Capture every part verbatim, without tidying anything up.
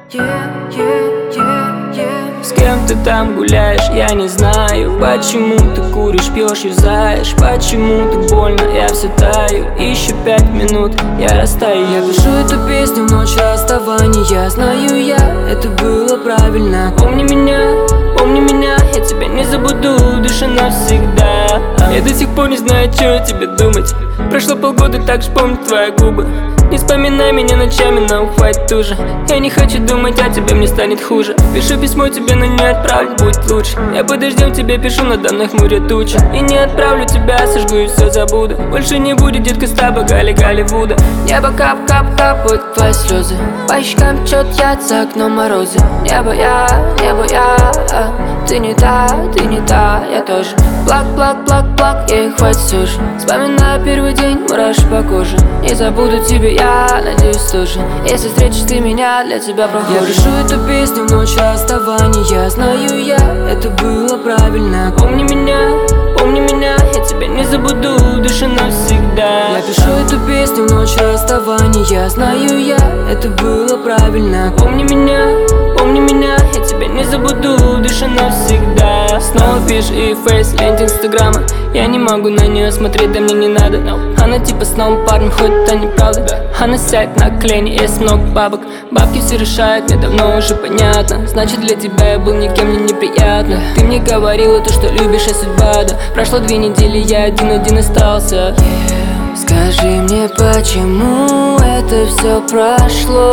yeah, yeah, yeah, yeah. С кем ты там гуляешь, я не знаю. Почему ты куришь, пьешь, юзаешь? Почему так больно, я все таю. Еще пять минут, я растаю. Я пишу эту песню в ночь расставания. Знаю я, это было правильно. Помни меня, помни меня, я тебя не забуду, душа навсегда. Я до сих пор не знаю, что о тебе думать. Прошло полгода, так же помню твои губы. Не вспоминай меня ночами, нам хватит уже. Я не хочу думать о тебе, мне станет хуже. Пишу письмо тебе, но не отправлю, будет лучше. Я под дождем тебе пишу, надо мной хмурят тучи. И не отправлю тебя, сожгу и все забуду. Больше не будет, детка, с тобой Гали Голливуда. Небо кап-кап капают твои слезы. По щекам течет яд, за окном морозы. Небо я, небо я, а. Ты не та, ты не та, я тоже. Плак, плак, плак, плак, ей хватит все же. Вспоминаю первый день, мураши по коже. Не забуду тебя, я надеюсь тоже. Если встретишь ты меня, для тебя прохожу. Я пишу эту песню в ночь расставания. Знаю я, это было правильно. Помни меня, помни меня, я тебя не забуду, душа навсегда. Я пишу эту песню в ночь расставания. Знаю я, это было правильно. Помни меня, помни меня, я тебя не забуду, душа навсегда. Снова пишешь и фейс, ленте инстаграма. Я не могу на нее смотреть, да мне не надо. Она типа с новым парнем, хоть это неправда. Она сядет на колени, есть много бабок. Бабки все решают, мне давно уже понятно. Значит, для тебя я был никем, мне неприятно. Ты мне говорила то, что любишь, а судьба, да. Прошло две недели, я один-один остался. yeah. Скажи мне, почему это все прошло?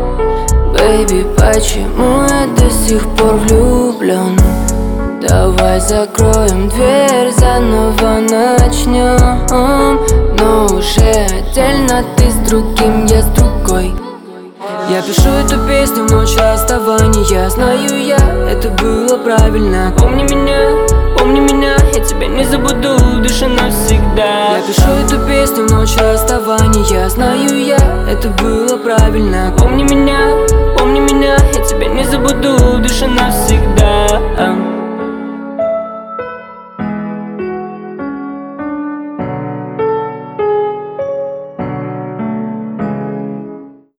Бэйби, почему я до сих пор влюблен? Давай закроем дверь, заново начнем. Но уже отдельно, ты с другим, я с другой. Я пишу эту песню в ночь расставания. Знаю я, это было правильно. Помни меня, помни меня, я тебя не забуду, душа навсегда. Я пишу эту песню в ночь расставания. Знаю я, это было правильно. Помни меня, помни меня, я тебя не забуду, душа навсегда.